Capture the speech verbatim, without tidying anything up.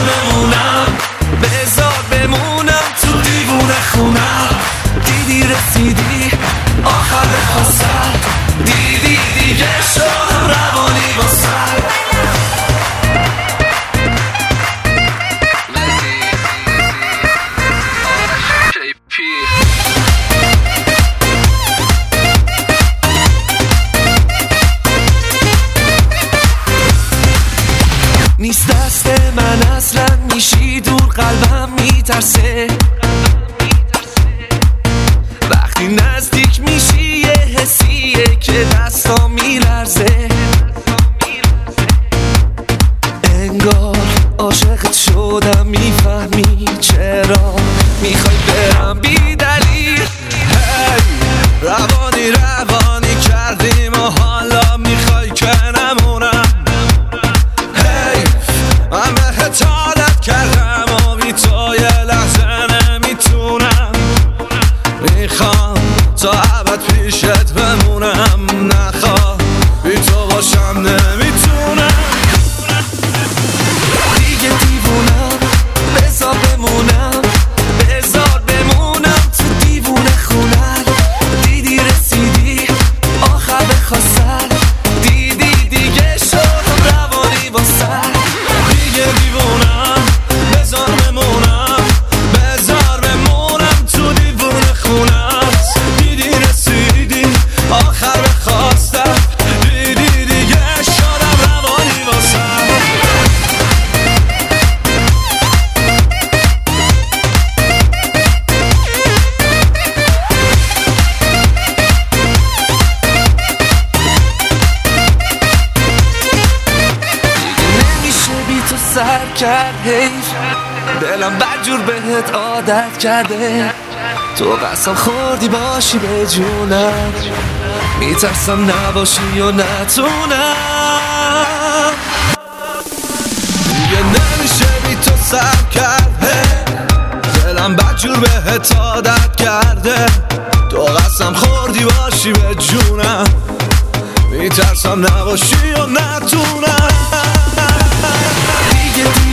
بمونم، بذار بمونم تو دیوونه خونم. دیدی رسیدی آخر خواستم، دیدی دیگه شدم روانی واسم. نیست دست من اصلا، میشی دور قلبم میترسه. وقتی نزدیک میشی یه حسیه که دستا میلرزه. انگار عاشقت شدم، میفهمی چرا میخوای برم بی دلیل. هی روانی روانی کردیم و حالا میخوای که نمونم. هی من بهت عادت کردم و بی تو یه لحظه نمیتونم. میخوام تا ابد پیشت بمونم، نخواه بی تو باشم نمیتونم. دیگه دیوونم، بذار بمونم، بذار بمونم تو دیوونه خونم. دیدی رسیدی آخر بخواستم، دیدی دیگه شدم روانی واسم. دیگه دیوونم، بذار بمونم، بذار بمونم تو دیوونه خونم. دیدی رسیدی آخر بخواستم، دیدی دیگه شدم روانی واسم. سر کرد حیف، دلم بدجور بهت عادت کرده. تو قسم خوردی باشی به جونم، میترسم نباشی و نتونم. دیگه نمیشه بی تو سر کرده، دلم بدجور بهت عادت کرده. تو قسم خوردی باشی به جونم، میترسم نباشی و نتونم. دیگه